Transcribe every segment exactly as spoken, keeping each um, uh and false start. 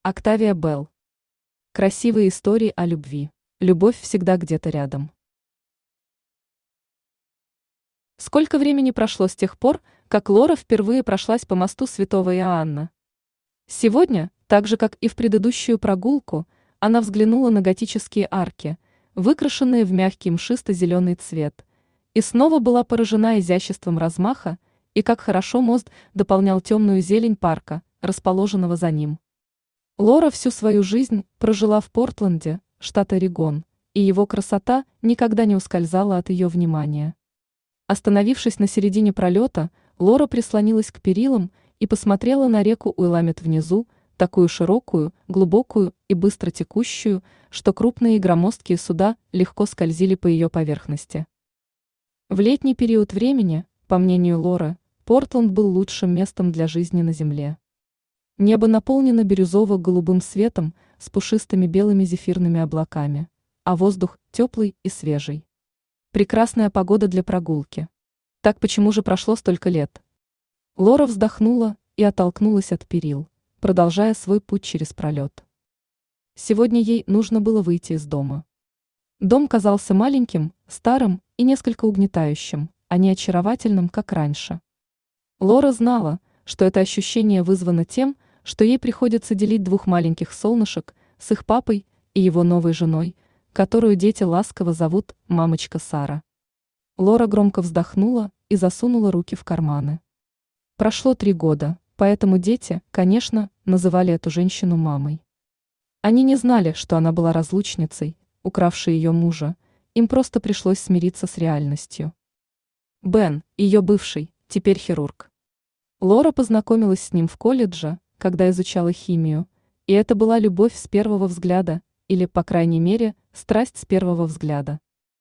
Октавия Белл. Красивые истории о любви. Любовь всегда где-то рядом. Сколько времени прошло с тех пор, как Лора впервые прошлась по мосту Святого Иоанна? Сегодня, так же как и в предыдущую прогулку, она взглянула на готические арки, выкрашенные в мягкий мшисто-зеленый цвет, и снова была поражена изяществом размаха и как хорошо мост дополнял темную зелень парка, расположенного за ним. Лора всю свою жизнь прожила в Портленде, штат Орегон, и его красота никогда не ускользала от ее внимания. Остановившись на середине пролета, Лора прислонилась к перилам и посмотрела на реку Уиламет внизу, такую широкую, глубокую и быстро текущую, что крупные и громоздкие суда легко скользили по ее поверхности. В летний период времени, по мнению Лоры, Портленд был лучшим местом для жизни на Земле. Небо наполнено бирюзово-голубым светом с пушистыми белыми зефирными облаками, а воздух теплый и свежий. Прекрасная погода для прогулки. Так почему же прошло столько лет? Лора вздохнула и оттолкнулась от перил, продолжая свой путь через пролет. Сегодня ей нужно было выйти из дома. Дом казался маленьким, старым и несколько угнетающим, а не очаровательным, как раньше. Лора знала, что это ощущение вызвано тем, что ей приходится делить двух маленьких солнышек с их папой и его новой женой, которую дети ласково зовут мамочка Сара. Лора громко вздохнула и засунула руки в карманы. Прошло три года, поэтому дети, конечно, называли эту женщину мамой. Они не знали, что она была разлучницей, укравшей ее мужа, им просто пришлось смириться с реальностью. Бен, ее бывший, теперь хирург. Лора познакомилась с ним в колледже, когда изучала химию, и это была любовь с первого взгляда, или, по крайней мере, страсть с первого взгляда.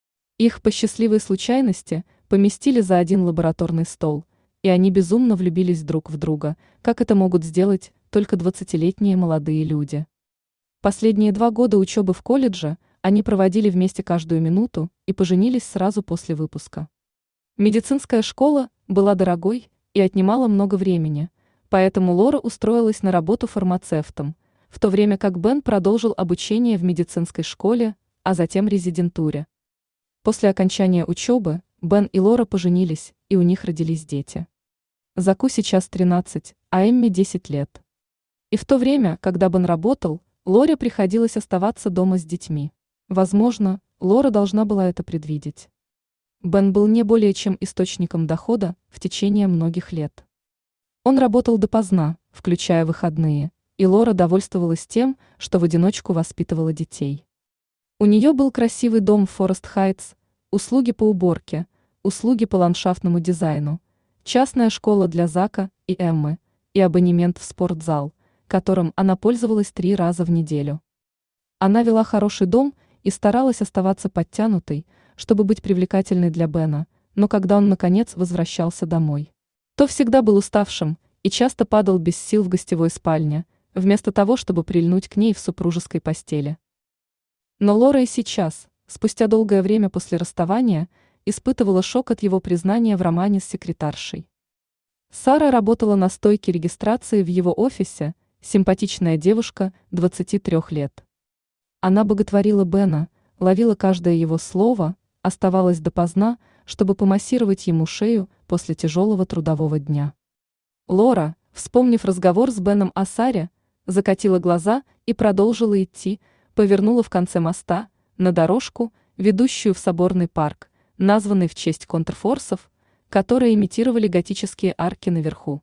Их по счастливой случайности поместили за один лабораторный стол, и они безумно влюбились друг в друга, как это могут сделать только двадцатилетние молодые люди. Последние два года учебы в колледже они проводили вместе каждую минуту и поженились сразу после выпуска. Медицинская школа была дорогой и отнимала много времени, поэтому Лора устроилась на работу фармацевтом, в то время как Бен продолжил обучение в медицинской школе, а затем резидентуре. После окончания учебы Бен и Лора поженились, и у них родились дети. Заку сейчас тринадцать, а Эмме десять лет. И в то время, когда Бен работал, Лоре приходилось оставаться дома с детьми. Возможно, Лора должна была это предвидеть. Бен был не более чем источником дохода в течение многих лет. Он работал допоздна, включая выходные, и Лора довольствовалась тем, что в одиночку воспитывала детей. У нее был красивый дом в Форест-Хайтс, услуги по уборке, услуги по ландшафтному дизайну, частная школа для Зака и Эммы и абонемент в спортзал, которым она пользовалась три раза в неделю. Она вела хороший дом и старалась оставаться подтянутой, чтобы быть привлекательной для Бена, но когда он, наконец, возвращался домой, то всегда был уставшим и часто падал без сил в гостевой спальне, вместо того, чтобы прильнуть к ней в супружеской постели. Но Лора и сейчас, спустя долгое время после расставания, испытывала шок от его признания в романе с секретаршей. Сара работала на стойке регистрации в его офисе, симпатичная девушка двадцати трёх лет. Она боготворила Бена, ловила каждое его слово, оставалась допоздна, чтобы помассировать ему шею после тяжелого трудового дня. Лора, вспомнив разговор с Беном о Саре, закатила глаза и продолжила идти, повернула в конце моста, на дорожку, ведущую в соборный парк, названный в честь контрфорсов, которые имитировали готические арки наверху.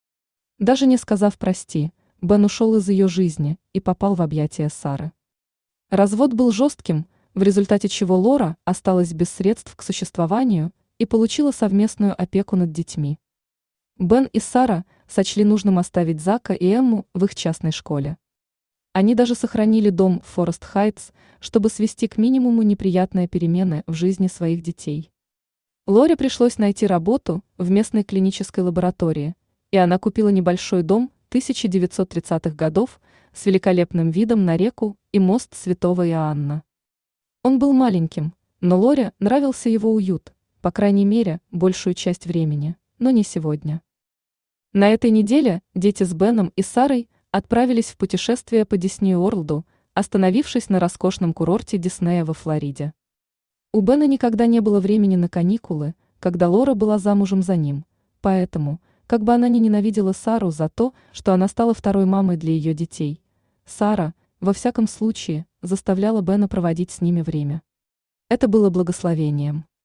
Даже не сказав «прости», Бен ушел из ее жизни и попал в объятия Сары. Развод был жестким, в результате чего Лора осталась без средств к существованию и получила совместную опеку над детьми. Бен и Сара сочли нужным оставить Зака и Эмму в их частной школе. Они даже сохранили дом в Форест-Хайтс, чтобы свести к минимуму неприятные перемены в жизни своих детей. Лоре пришлось найти работу в местной клинической лаборатории, и она купила небольшой дом тысяча девятьсот тридцатых годов с великолепным видом на реку и мост Святого Иоанна. Он был маленьким, но Лоре нравился его уют, по крайней мере, большую часть времени, но не сегодня. На этой неделе дети с Беном и Сарой отправились в путешествие по Дисней Уорлду, остановившись на роскошном курорте Диснея во Флориде. У Бена никогда не было времени на каникулы, когда Лора была замужем за ним, поэтому, как бы она ни ненавидела Сару за то, что она стала второй мамой для ее детей, Сара, во всяком случае, заставляла Бена проводить с ними время. Это было благословением.